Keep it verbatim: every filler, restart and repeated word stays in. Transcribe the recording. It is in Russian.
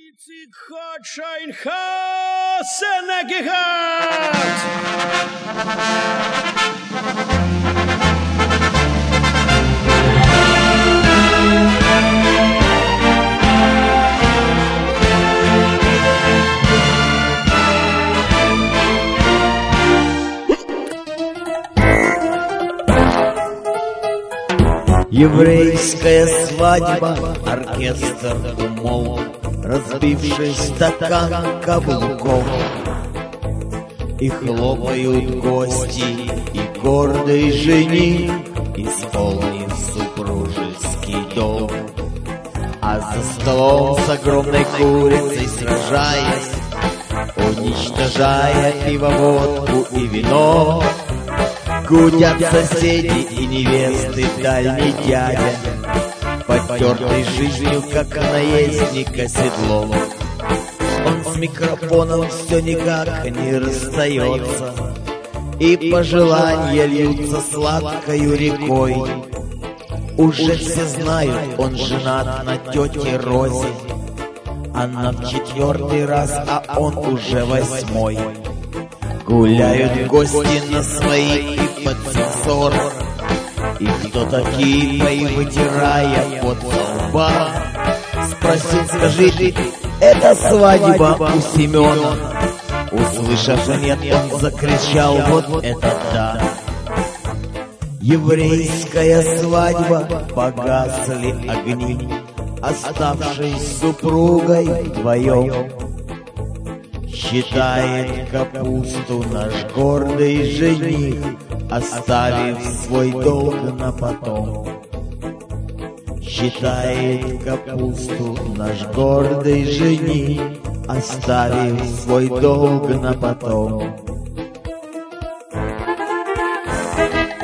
Еврейская свадьба, оркестр умолк, разбивший стакан каблуков. И хлопают гости, и гордый жених исполнит супружеский долг. А за столом с огромной курицей сражаясь, уничтожая пиво, водку и вино, гудят соседи и невесты, дальний дядя, потертый жизнью, как наездника седлом. Он с микрофоном все никак не расстается, и пожелания льются сладкою рекой. Уже все знают, он женат на тете Розе, она в четвертый раз, а он уже восьмой. Гуляют гости на свои и под сорок, и кто такие твои, вытирая пот со лба, спросил: скажите, это свадьба у Семена? Услышав нет, он закричал: вот это да! Еврейская свадьба, погасли огни, оставшись с супругой вдвоем. Считает капусту наш гордый жених, оставив свой долг на потом. Считает капусту наш гордый жених, оставив свой долг на потом.